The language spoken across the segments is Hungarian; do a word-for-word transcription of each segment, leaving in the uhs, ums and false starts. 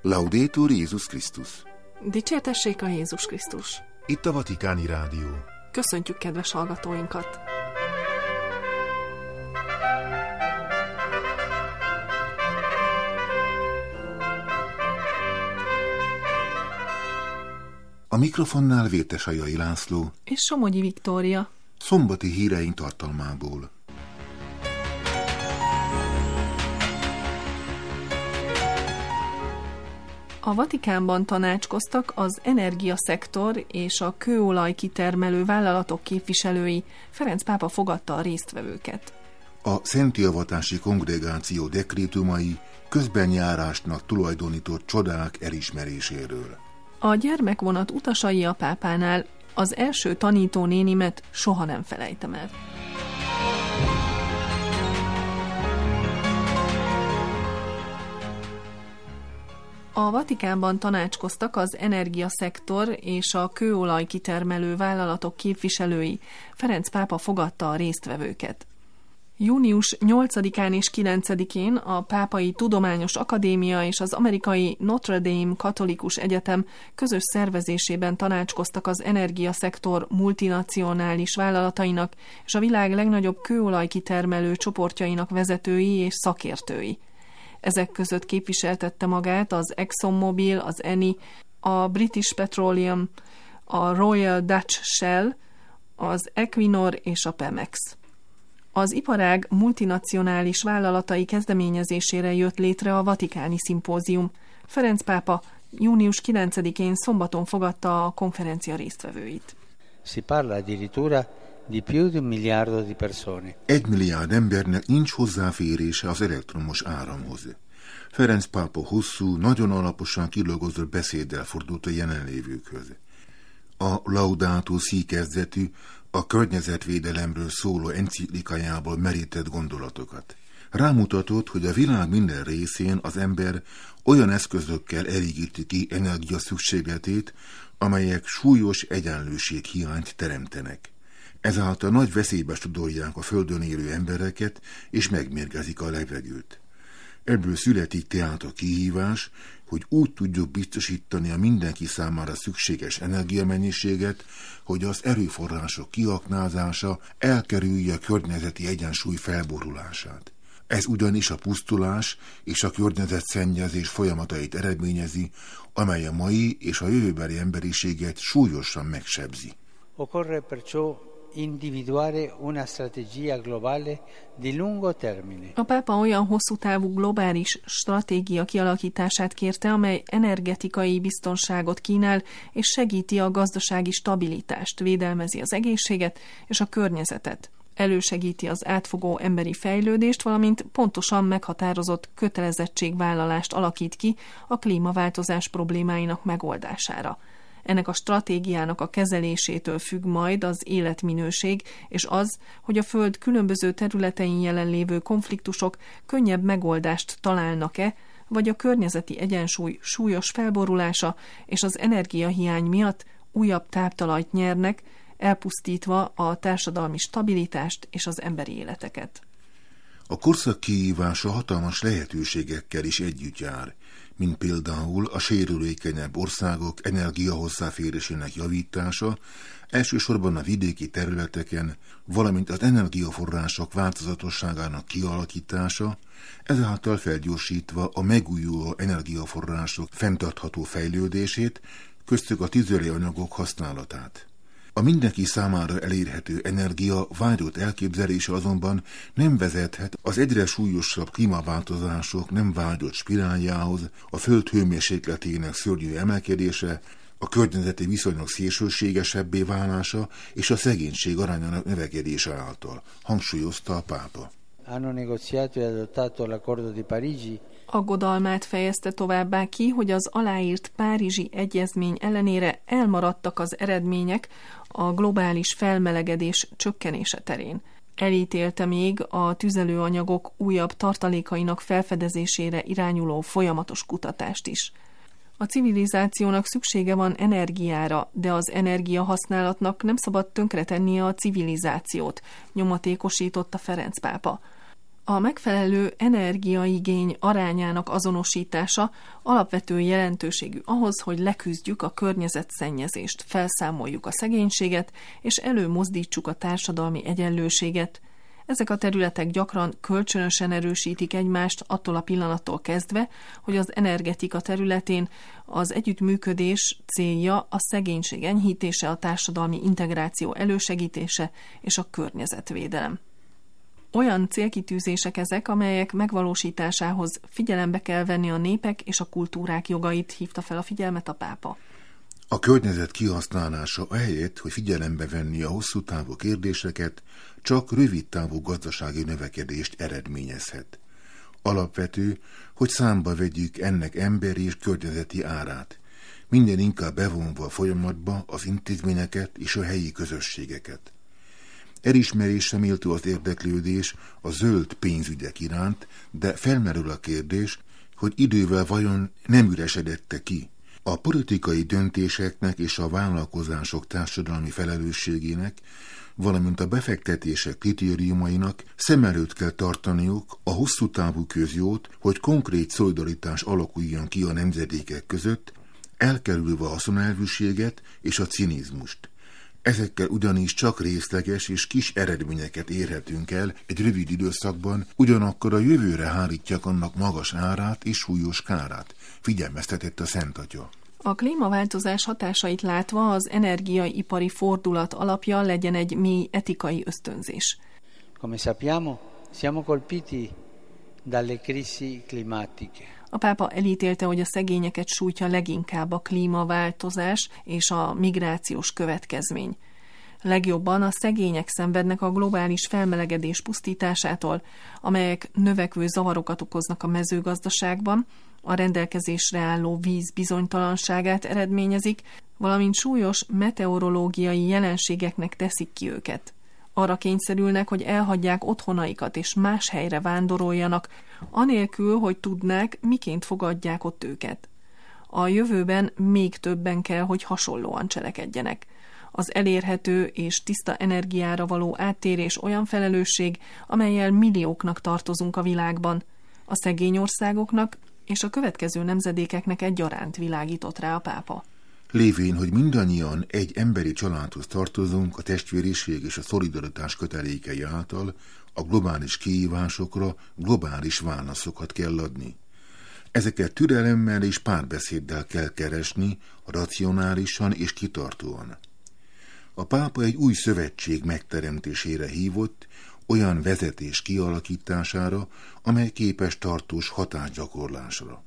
Laudetur Jézus Krisztus. Dicsértessék a Jézus Krisztus. Itt a Vatikáni Rádió. Köszöntjük kedves hallgatóinkat! A mikrofonnál Vértesajai László és Somogyi Viktória. Szombati híreink tartalmából. A Vatikánban tanácskoztak az energiaszektor és a kőolaj kitermelő vállalatok képviselői. Ferenc pápa fogadta a résztvevőket. A Szentjavatási Kongregáció dekrétumai közbenjárásnak tulajdonított csodák elismeréséről. A gyermekvonat utasai a pápánál, az első tanító nénimet soha nem felejtem el. A Vatikánban tanácskoztak az energiaszektor és a kőolaj kitermelő vállalatok képviselői. Ferenc pápa fogadta a résztvevőket. június nyolcadikán és kilencedikén a Pápai Tudományos Akadémia és az amerikai Notre Dame Katolikus Egyetem közös szervezésében tanácskoztak az energiaszektor multinacionális vállalatainak és a világ legnagyobb kőolaj kitermelő csoportjainak vezetői és szakértői. Ezek között képviseltette magát az ExxonMobil, az Eni, a British Petroleum, a Royal Dutch Shell, az Equinor és a Pemex. Az iparág multinacionális vállalatai kezdeményezésére jött létre a Vatikáni Szimpózium. Ferenc pápa június kilencedikén szombaton fogadta a konferencia résztvevőit. Si parla addirittura di più di un miliardo di persone. Egy milliárd embernek nincs hozzáférése az elektromos áramhoz. Ferenc pápa hosszú, nagyon alaposan kilolgozott beszéddel fordult a jelenlévőkhöz. A Laudato Si kezdetű, a környezetvédelemről szóló enciklikájából merített gondolatokat. Rámutatott, hogy a világ minden részén az ember olyan eszközökkel elégíti ki energia szükségletét, amelyek súlyos egyenlőséghiányt teremtenek. Ezáltal nagy veszélybe sodorják a földön élő embereket, és megmérgezik a levegőt. Ebből születik tehát a kihívás, hogy úgy tudjuk biztosítani a mindenki számára szükséges energiamennyiséget, hogy az erőforrások kiaknázása elkerülje a környezeti egyensúly felborulását. Ez ugyanis a pusztulás és a környezetszennyezés folyamatait eredményezi, amely a mai és a jövőbeli emberiséget súlyosan megsebzi. Occorre perciò individuare una strategia globale di lungo termine. A pápa olyan hosszú távú globális stratégia kialakítását kérte, amely energetikai biztonságot kínál és segíti a gazdasági stabilitást, védelmezi az egészséget és a környezetet. Elősegíti az átfogó emberi fejlődést, valamint pontosan meghatározott kötelezettségvállalást alakít ki a klímaváltozás problémáinak megoldására. Ennek a stratégiának a kezelésétől függ majd az életminőség, és az, hogy a Föld különböző területein jelenlévő konfliktusok könnyebb megoldást találnak-e, vagy a környezeti egyensúly súlyos felborulása és az energiahiány miatt újabb táptalajt nyernek, elpusztítva a társadalmi stabilitást és az emberi életeket. A korszak kihívása hatalmas lehetőségekkel is együtt jár, mint például a sérülékenyebb országok energiahozzáférésének javítása, elsősorban a vidéki területeken, valamint az energiaforrások változatosságának kialakítása, ezáltal felgyorsítva a megújuló energiaforrások fenntartható fejlődését, köztük a tüzelőanyagok használatát. A mindenki számára elérhető energia vágyott elképzelése azonban nem vezethet az egyre súlyosabb klímaváltozások nem vágyott spiráljához, a föld hőmérsékletének szörnyű emelkedése, a környezeti viszonyok szélsőségesebbé válása és a szegénység arányának növekedése által, hangsúlyozta a pápa. Hanno negoziato e adottato l'accordo di Parigi. Aggodalmát fejezte továbbá ki, hogy az aláírt Párizsi Egyezmény ellenére elmaradtak az eredmények a globális felmelegedés csökkenése terén. Elítélte még a tüzelőanyagok újabb tartalékainak felfedezésére irányuló folyamatos kutatást is. A civilizációnak szüksége van energiára, de az energiahasználatnak nem szabad tönkretennie a civilizációt, nyomatékosította Ferenc pápa. A megfelelő energiaigény arányának azonosítása alapvető jelentőségű ahhoz, hogy leküzdjük a környezetszennyezést, felszámoljuk a szegénységet és előmozdítsuk a társadalmi egyenlőséget. Ezek a területek gyakran kölcsönösen erősítik egymást attól a pillanattól kezdve, hogy az energetika területén az együttműködés célja a szegénység enyhítése, a társadalmi integráció elősegítése és a környezetvédelem. Olyan célkitűzések ezek, amelyek megvalósításához figyelembe kell venni a népek és a kultúrák jogait, hívta fel a figyelmet a pápa. A környezet kihasználása ahelyett, hogy figyelembe venni a hosszú távú kérdéseket, csak rövid távú gazdasági növekedést eredményezhet. Alapvető, hogy számba vegyük ennek emberi és környezeti árát, minden inkább bevonva a folyamatba az intézményeket és a helyi közösségeket. Elismerésre méltó az érdeklődés a zöld pénzügyek iránt, de felmerül a kérdés, hogy idővel vajon nem üresedette ki. A politikai döntéseknek és a vállalkozások társadalmi felelősségének, valamint a befektetések kritériumainak szem előtt kell tartaniuk a hosszú távú közjót, hogy konkrét szolidaritás alakuljon ki a nemzedékek között, elkerülve a haszonelvűséget és a cinizmust. Ezekkel ugyanis csak részleges és kis eredményeket érhetünk el egy rövid időszakban, ugyanakkor a jövőre hárítják annak magas árát és súlyos kárát, figyelmeztetett a Szent Atya. A klímaváltozás hatásait látva az energiaipari fordulat alapja legyen egy mély etikai ösztönzés. Come sappiamo, siamo colpiti dalle crisi climatiche. A pápa elítélte, hogy a szegényeket sújtja leginkább a klímaváltozás és a migrációs következmény. Legjobban a szegények szenvednek a globális felmelegedés pusztításától, amelyek növekvő zavarokat okoznak a mezőgazdaságban, a rendelkezésre álló víz bizonytalanságát eredményezik, valamint súlyos meteorológiai jelenségeknek teszik ki őket. Arra kényszerülnek, hogy elhagyják otthonaikat és más helyre vándoroljanak, anélkül, hogy tudnák, miként fogadják ott őket. A jövőben még többen kell, hogy hasonlóan cselekedjenek. Az elérhető és tiszta energiára való áttérés olyan felelősség, amellyel millióknak tartozunk a világban. A szegény országoknak és a következő nemzedékeknek egyaránt világított rá a pápa. Lévén, hogy mindannyian egy emberi családhoz tartozunk, a testvériség és a szolidaritás kötelékei által a globális kihívásokra globális válaszokat kell adni. Ezeket türelemmel és párbeszéddel kell keresni, racionálisan és kitartóan. A pápa egy új szövetség megteremtésére hívott, olyan vezetés kialakítására, amely képes tartós hatásgyakorlásra.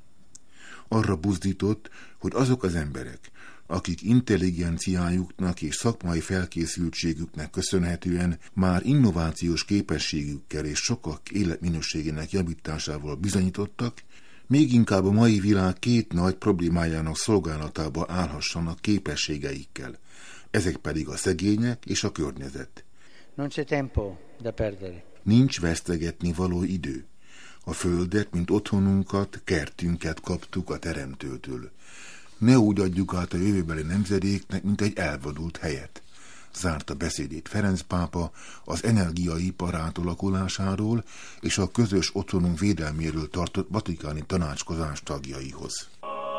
Arra buzdított, hogy azok az emberek, akik intelligenciájuknak és szakmai felkészültségüknek köszönhetően már innovációs képességükkel és sokak életminőségének javításával bizonyítottak, még inkább a mai világ két nagy problémájának szolgálatába állhassanak képességeikkel, ezek pedig a szegények és a környezet. Non c'è tempo da perdere. Nincs vesztegetni való idő. A földet, mint otthonunkat, kertünket kaptuk a Teremtőtől. Ne úgy adjuk át a jövőbeli nemzedéknek, mint egy elvadult helyet. Zárta beszédét Ferenc pápa az energiaipar átalakulásáról és a közös otthonunk védelméről tartott vatikáni tanácskozás tagjaihoz.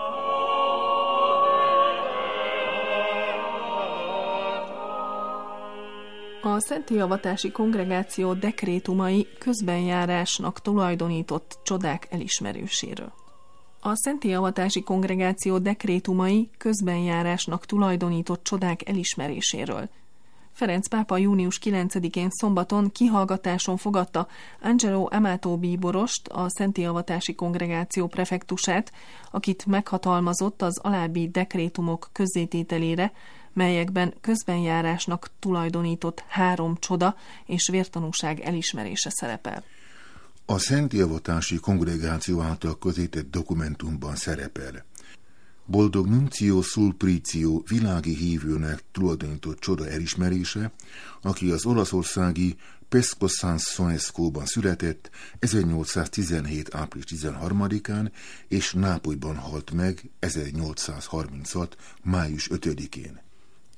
A Szentélyeavatási Kongregáció dekrétumai közbenjárásnak tulajdonított csodák elismeréséről. A Szentélyeavatási Kongregáció dekrétumai közbenjárásnak tulajdonított csodák elismeréséről. Ferenc pápa június kilencedikén szombaton kihallgatáson fogadta Angelo Amato bíborost, a Szentélyeavatási Kongregáció prefektusát, akit meghatalmazott az alábbi dekrétumok közzétételére, melyekben közbenjárásnak tulajdonított három csoda és vértanúság elismerése szerepel. A Szentélyeavatási Kongregáció által közétett dokumentumban szerepel: Boldog Nuncio Sulpricio világi hívőnek tulajdonított csoda elismerése, aki az olaszországi Pesco San Sonesco-ban született ezernyolcszáztizenhét. április tizenharmadikán és Nápolyban halt meg ezernyolcszázharminchat. május ötödikén.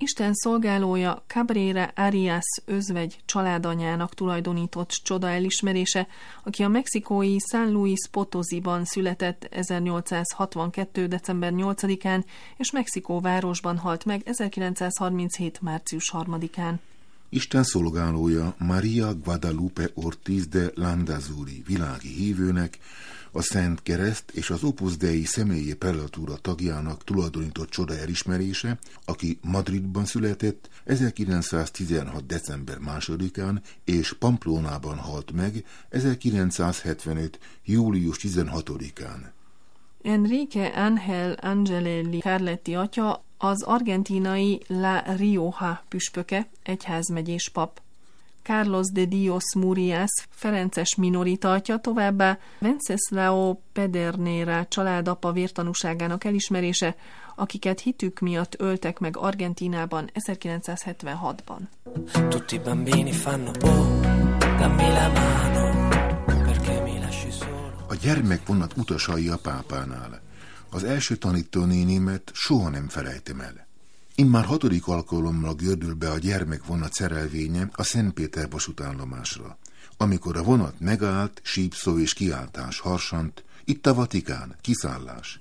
Isten szolgálója Cabrera Arias özvegy családanyának tulajdonított csoda elismerése, aki a mexikói San Luis Potosiban született ezernyolcszázhatvankettő. december nyolcadikán, és Mexikó városban halt meg ezerkilencszázharminchét. március harmadikán. Isten szolgálója Maria Guadalupe Ortiz de Landazuri világi hívőnek, a Szent Kereszt és az Opus Dei személyi prelatúra tagjának tulajdonított csoda elismerése, aki Madridban született ezerkilencszáztizenhat. december másodikán és Pamplónában halt meg ezerkilencszázhetvenöt. július tizenhatodikán. Enrique Ángel Angelelli Carletti atya az argentínai La Rioja püspöke, egyházmegyés pap. Carlos de Dios Murias ferences minorita atya, továbbá Wenceslao Pedernera családapa vértanúságának elismerése, akiket hitük miatt öltek meg Argentínában ezerkilencszázhetvenhatban. Tutti bambini fanno bo, dammi la mano, perché mi lasci solo. A gyermekvonat utasai a pápánál. Az első tanítónénimet soha nem felejtem el. Immár hatodik alkalommal gördül be a gyermekvonat szerelvénye a Szentpéter vasútállomásra. Amikor a vonat megállt, sípszó és kiáltás harsant, itt a Vatikán, kiszállás.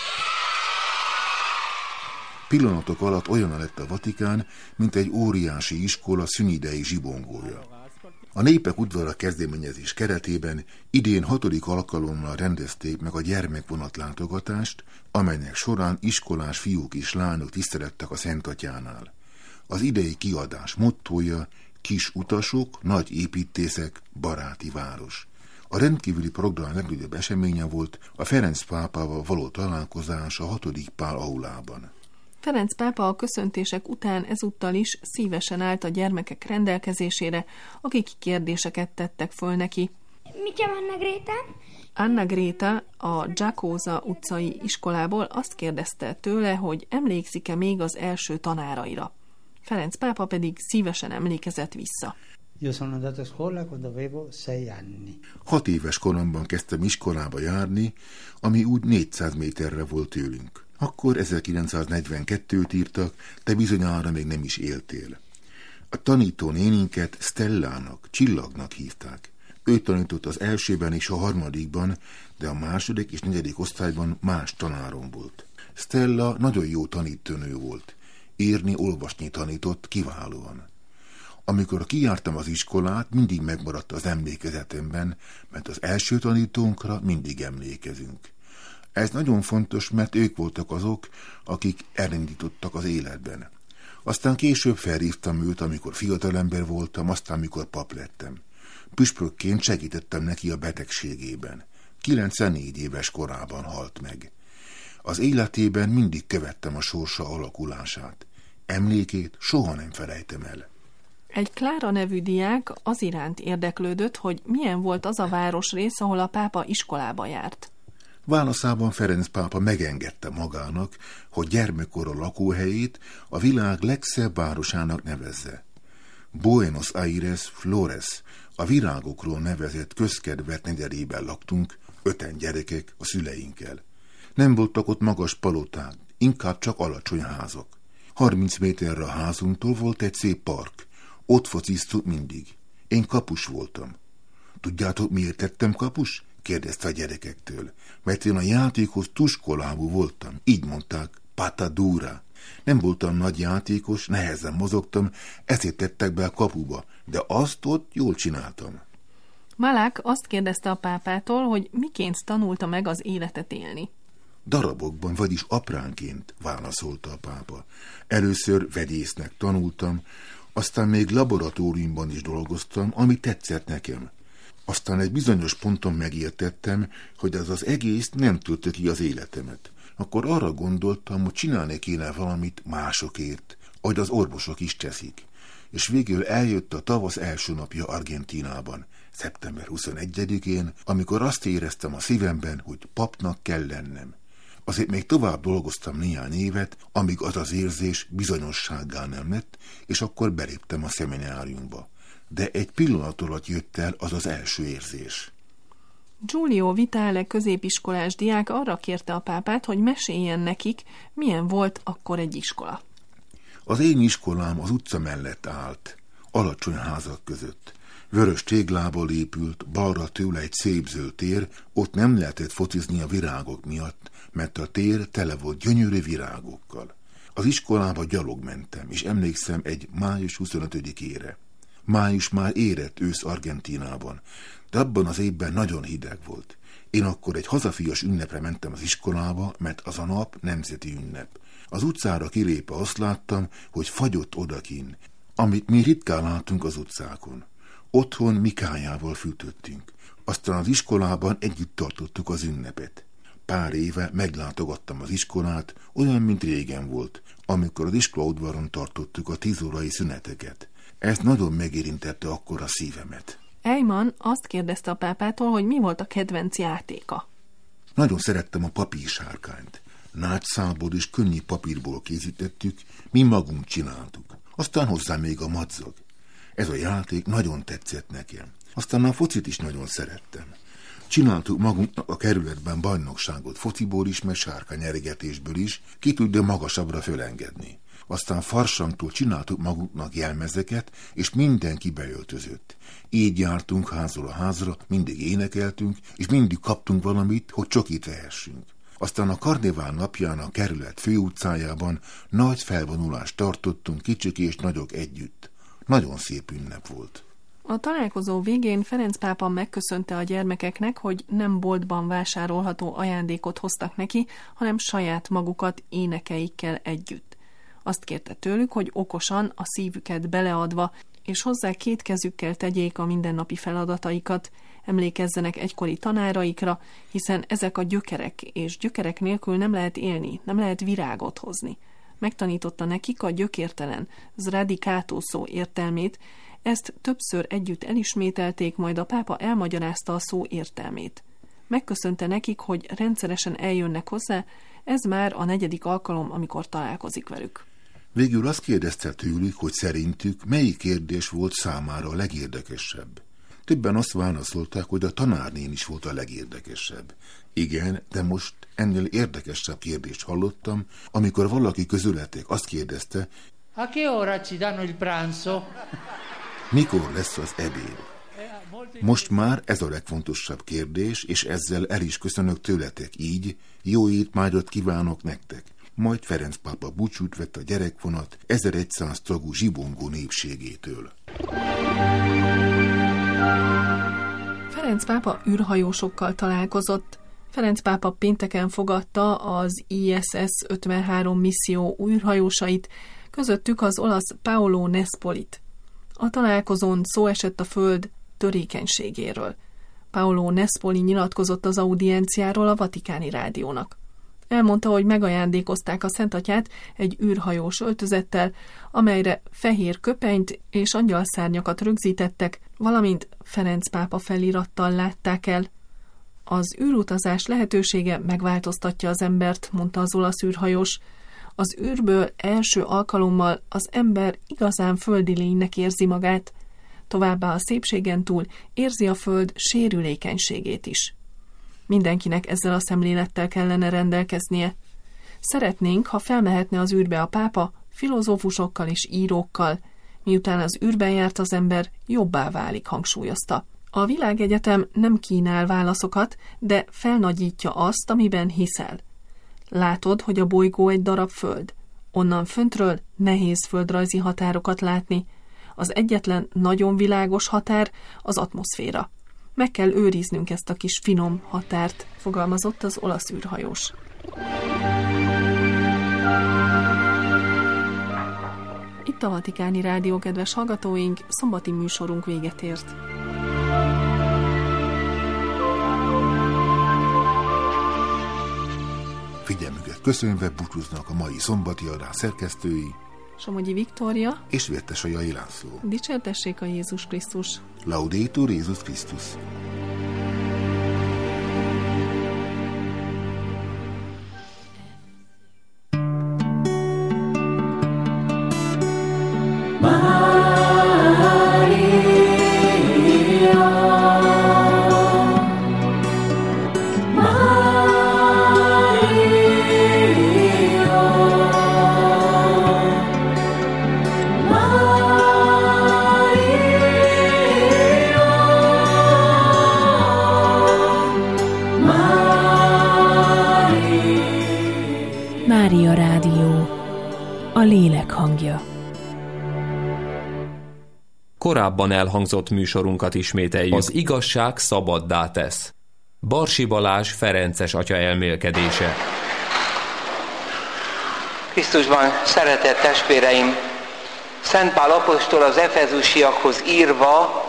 Pillanatok alatt olyan lett a Vatikán, mint egy óriási iskola szünidei zsibongója. A Népek udvara kezdeményezés keretében idén hatodik alkalommal rendezték meg a gyermekvonat látogatást, amelynek során iskolás fiúk és lányok tisztelettek a Szentatyánál. Az idei kiadás mottója: kis utasok, nagy építészek, baráti város. A rendkívüli program legnagyobb eseménye volt a Ferenc pápával való találkozás a hatodik Pál aulában. Ferenc pápa a köszöntések után ezúttal is szívesen állt a gyermekek rendelkezésére, akik kérdéseket tettek föl neki. Mi chiamo Anna Greta? Anna Greta a Giacosa utcai iskolából azt kérdezte tőle, hogy emlékszik-e még az első tanáraira. Ferenc pápa pedig szívesen emlékezett vissza. Io sono andato a scuola quando avevo sei anni. Hat éves koromban kezdtem iskolába járni, ami úgy négyszáz méterre volt tőlünk. Akkor ezerkilencszáznegyvenkettőt írtak, te bizonyára még nem is éltél. A tanító néninket Stellának, Csillagnak hívták. Ő tanított az elsőben és a harmadikban, de a második és negyedik osztályban más tanárom volt. Stella nagyon jó tanítónő volt. Írni, olvasni tanított kiválóan. Amikor kijártam az iskolát, mindig megmaradt az emlékezetemben, mert az első tanítónkra mindig emlékezünk. Ez nagyon fontos, mert ők voltak azok, akik elindítottak az életben. Aztán később felhívtam őt, amikor fiatalember voltam, aztán mikor pap lettem. Püspökként segítettem neki a betegségében. kilencvennégy éves korában halt meg. Az életében mindig követtem a sorsa alakulását. Emlékét soha nem felejtem el. Egy Klára nevű diák az iránt érdeklődött, hogy milyen volt az a városrész, ahol a pápa iskolába járt. Válaszában Ferenc pápa megengedte magának, hogy gyermekkora lakóhelyét a világ legszebb városának nevezze. Buenos Aires Flores, a virágokról nevezett közkedvelt negyedében laktunk, öten gyerekek a szüleinkkel. Nem voltak ott magas paloták, inkább csak alacsony házak. Harminc méterre a házunktól volt egy szép park, ott fociztuk mindig. Én kapus voltam. Tudjátok, miért tettem kapus? Kérdezte a gyerekektől. Mert én a játékhoz tuskolábú voltam. Így mondták, patadura. Nem voltam nagy játékos, nehezen mozogtam, ezért tettek be a kapuba, de azt ott jól csináltam. Malák azt kérdezte a pápától, hogy miként tanulta meg az életet élni. Darabokban, vagyis apránként, válaszolta a pápa. Először vegyésznek tanultam, aztán még laboratóriumban is dolgoztam, ami tetszett nekem. Aztán egy bizonyos ponton megértettem, hogy ez az egész nem töltött ki az életemet. Akkor arra gondoltam, hogy csinálni kéne valamit másokért, ahogy az orvosok is teszik. És végül eljött a tavasz első napja Argentínában, szeptember huszonegyedikén, amikor azt éreztem a szívemben, hogy papnak kell lennem. Azért még tovább dolgoztam néhány évet, amíg az az érzés bizonyossággá nem lett, és akkor beléptem a szemináriumba. De egy pillanat alatt jött el az az első érzés. Giulio Vitale középiskolás diák arra kérte a pápát, hogy meséljen nekik, milyen volt akkor egy iskola. Az én iskolám az utca mellett állt, alacsony házak között. Vörös téglából épült, balra tőle egy szép zöld tér, ott nem lehetett focizni a virágok miatt, mert a tér tele volt gyönyörű virágokkal. Az iskolába gyalog mentem, és emlékszem egy május huszonötödikére. Május már érett ősz Argentínában, de abban az évben nagyon hideg volt. Én akkor egy hazafias ünnepre mentem az iskolába, mert az a nap nemzeti ünnep. Az utcára kilépve azt láttam, hogy fagyott odakin, amit mi ritkán látunk az utcákon. Otthon Mikályával fűtöttünk. Aztán az iskolában együtt tartottuk az ünnepet. Pár éve meglátogattam az iskolát, olyan, mint régen volt, amikor az iskolaudvaron tartottuk a tízórai szüneteket. Ez nagyon megérintette akkor a szívemet. Eyman azt kérdezte a pápától, hogy mi volt a kedvenc játéka. Nagyon szerettem a papírsárkányt. Nágyszálból és könnyű papírból készítettük, mi magunk csináltuk. Aztán hozzá még a madzag. Ez a játék nagyon tetszett nekem. Aztán a focit is nagyon szerettem. Csináltuk magunknak a kerületben bajnokságot fociból is, meg sárkányeregetésből is, ki tudja magasabbra fölengedni. Aztán farsangtól csináltuk magunknak jelmezeket, és mindenki beöltözött. Így jártunk házról a házra, mindig énekeltünk, és mindig kaptunk valamit, hogy csokit vehessünk. Aztán a karnevál napján a kerület főutcájában nagy felvonulást tartottunk kicsik és nagyok együtt. Nagyon szép ünnep volt. A találkozó végén Ferenc pápa megköszönte a gyermekeknek, hogy nem boltban vásárolható ajándékot hoztak neki, hanem saját magukat énekeikkel együtt. Azt kérte tőlük, hogy okosan, a szívüket beleadva, és hozzá két kezükkel tegyék a mindennapi feladataikat, emlékezzenek egykori tanáraikra, hiszen ezek a gyökerek, és gyökerek nélkül nem lehet élni, nem lehet virágot hozni. Megtanította nekik a gyökértelen, zradikátó szó értelmét, ezt többször együtt elismételték, majd a pápa elmagyarázta a szó értelmét. Megköszönte nekik, hogy rendszeresen eljönnek hozzá, ez már a negyedik alkalom, amikor találkozik velük. Végül azt kérdezte tőlük, hogy szerintük melyik kérdés volt számára a legérdekesebb. Többen azt válaszolták, hogy a tanárnén is volt a legérdekesebb. Igen, de most ennél érdekesebb kérdést hallottam, amikor valaki közületek azt kérdezte, A che ora ci danno il pranzo? Mikor lesz az ebéd? Most már ez a legfontosabb kérdés, és ezzel el is köszönök tőletek így, jó étvágyat kívánok nektek. Majd Ferenc pápa búcsút vett a gyerekvonat ezerszáz tagú zsibongó népségétől. Ferenc pápa űrhajósokkal találkozott. Ferenc pápa pénteken fogadta az I S S ötvenhárom misszió űrhajósait, közöttük az olasz Paolo Nespolit. A találkozón szó esett a Föld törékenységéről. Paolo Nespoli nyilatkozott az audienciáról a Vatikáni Rádiónak. Elmondta, hogy megajándékozták a Szentatyát egy űrhajós öltözettel, amelyre fehér köpenyt és angyalszárnyakat rögzítettek, valamint Ferenc pápa felirattal látták el. Az űrutazás lehetősége megváltoztatja az embert, mondta az olasz űrhajós. Az űrből első alkalommal az ember igazán földi lénynek érzi magát, továbbá a szépségen túl érzi a Föld sérülékenységét is. Mindenkinek ezzel a szemlélettel kellene rendelkeznie. Szeretnénk, ha felmehetne az űrbe a pápa, filozófusokkal és írókkal, miután az űrben járt az ember, jobbá válik, hangsúlyozta. A világegyetem nem kínál válaszokat, de felnagyítja azt, amiben hiszel. Látod, hogy a bolygó egy darab föld. Onnan föntről nehéz földrajzi határokat látni. Az egyetlen nagyon világos határ az atmoszféra. Meg kell őriznünk ezt a kis finom határt, fogalmazott az olasz űrhajós. Itt a Vatikáni Rádió, kedves hallgatóink, szombati műsorunk véget ért. Figyelmüket köszönve búcsúznak a mai szombati adás szerkesztői, Somogyi Viktória és Vértesajai László. Dicsértessék a Jézus Krisztus! Laudetur Jézus Krisztus! Mária Rádió, a lélek hangja. Korábban elhangzott műsorunkat ismételjük. Az igazság szabaddá tesz. Barsi Balázs ferences atya elmélkedése. Krisztusban szeretett testvéreim, Szent Pál apostol az efezusiakhoz írva